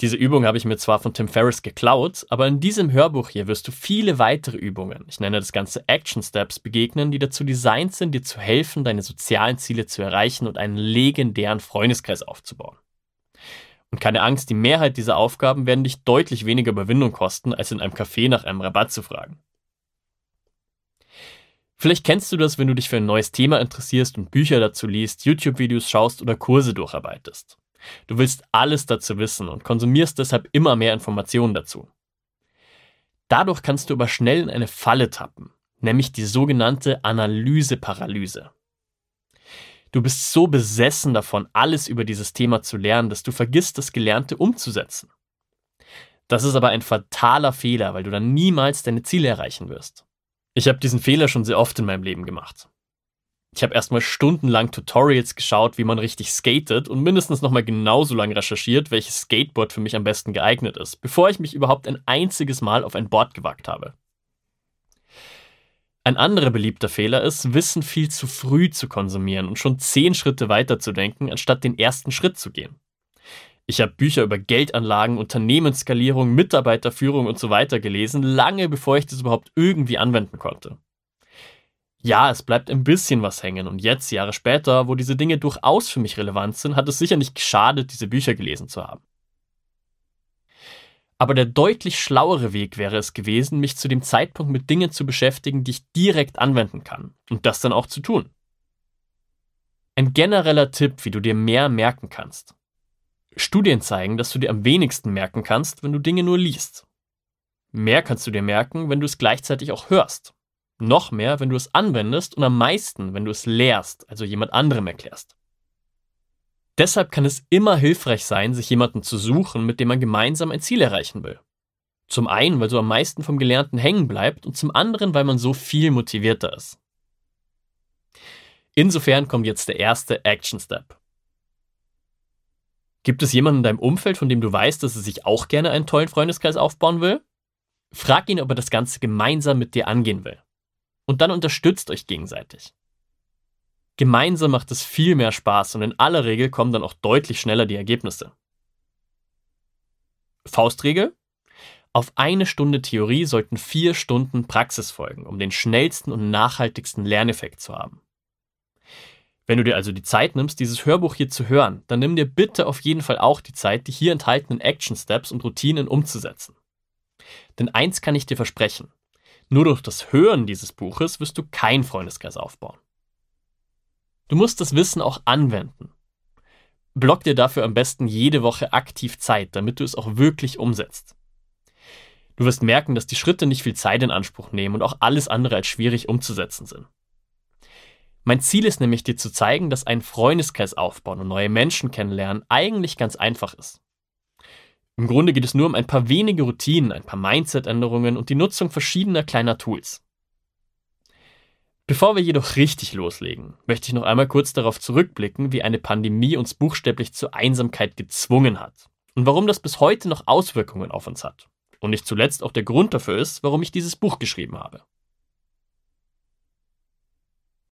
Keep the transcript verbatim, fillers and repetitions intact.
Diese Übung habe ich mir zwar von Tim Ferriss geklaut, aber in diesem Hörbuch hier wirst du viele weitere Übungen, ich nenne das Ganze Action Steps, begegnen, die dazu designt sind, dir zu helfen, deine sozialen Ziele zu erreichen und einen legendären Freundeskreis aufzubauen. Und keine Angst, die Mehrheit dieser Aufgaben werden dich deutlich weniger Überwindung kosten, als in einem Café nach einem Rabatt zu fragen. Vielleicht kennst du das, wenn du dich für ein neues Thema interessierst und Bücher dazu liest, YouTube-Videos schaust oder Kurse durcharbeitest. Du willst alles dazu wissen und konsumierst deshalb immer mehr Informationen dazu. Dadurch kannst du aber schnell in eine Falle tappen, nämlich die sogenannte Analyseparalyse. Du bist so besessen davon, alles über dieses Thema zu lernen, dass du vergisst, das Gelernte umzusetzen. Das ist aber ein fataler Fehler, weil du dann niemals deine Ziele erreichen wirst. Ich habe diesen Fehler schon sehr oft in meinem Leben gemacht. Ich habe erstmal stundenlang Tutorials geschaut, wie man richtig skatet und mindestens nochmal genauso lang recherchiert, welches Skateboard für mich am besten geeignet ist, bevor ich mich überhaupt ein einziges Mal auf ein Board gewagt habe. Ein anderer beliebter Fehler ist, Wissen viel zu früh zu konsumieren und schon zehn Schritte weiter zu denken, anstatt den ersten Schritt zu gehen. Ich habe Bücher über Geldanlagen, Unternehmensskalierung, Mitarbeiterführung und so weiter gelesen, lange bevor ich das überhaupt irgendwie anwenden konnte. Ja, es bleibt ein bisschen was hängen und jetzt, Jahre später, wo diese Dinge durchaus für mich relevant sind, hat es sicher nicht geschadet, diese Bücher gelesen zu haben. Aber der deutlich schlauere Weg wäre es gewesen, mich zu dem Zeitpunkt mit Dingen zu beschäftigen, die ich direkt anwenden kann und das dann auch zu tun. Ein genereller Tipp, wie du dir mehr merken kannst. Studien zeigen, dass du dir am wenigsten merken kannst, wenn du Dinge nur liest. Mehr kannst du dir merken, wenn du es gleichzeitig auch hörst. Noch mehr, wenn du es anwendest und am meisten, wenn du es lehrst, also jemand anderem erklärst. Deshalb kann es immer hilfreich sein, sich jemanden zu suchen, mit dem man gemeinsam ein Ziel erreichen will. Zum einen, weil so am meisten vom Gelernten hängen bleibt und zum anderen, weil man so viel motivierter ist. Insofern kommt jetzt der erste Action Step. Gibt es jemanden in deinem Umfeld, von dem du weißt, dass er sich auch gerne einen tollen Freundeskreis aufbauen will? Frag ihn, ob er das Ganze gemeinsam mit dir angehen will. Und dann unterstützt euch gegenseitig. Gemeinsam macht es viel mehr Spaß und in aller Regel kommen dann auch deutlich schneller die Ergebnisse. Faustregel: Auf eine Stunde Theorie sollten vier Stunden Praxis folgen, um den schnellsten und nachhaltigsten Lerneffekt zu haben. Wenn du dir also die Zeit nimmst, dieses Hörbuch hier zu hören, dann nimm dir bitte auf jeden Fall auch die Zeit, die hier enthaltenen Action Steps und Routinen umzusetzen. Denn eins kann ich dir versprechen: Nur durch das Hören dieses Buches wirst du keinen Freundeskreis aufbauen. Du musst das Wissen auch anwenden. Block dir dafür am besten jede Woche aktiv Zeit, damit du es auch wirklich umsetzt. Du wirst merken, dass die Schritte nicht viel Zeit in Anspruch nehmen und auch alles andere als schwierig umzusetzen sind. Mein Ziel ist nämlich, dir zu zeigen, dass ein Freundeskreis aufbauen und neue Menschen kennenlernen eigentlich ganz einfach ist. Im Grunde geht es nur um ein paar wenige Routinen, ein paar Mindset-Änderungen und die Nutzung verschiedener kleiner Tools. Bevor wir jedoch richtig loslegen, möchte ich noch einmal kurz darauf zurückblicken, wie eine Pandemie uns buchstäblich zur Einsamkeit gezwungen hat und warum das bis heute noch Auswirkungen auf uns hat und nicht zuletzt auch der Grund dafür ist, warum ich dieses Buch geschrieben habe.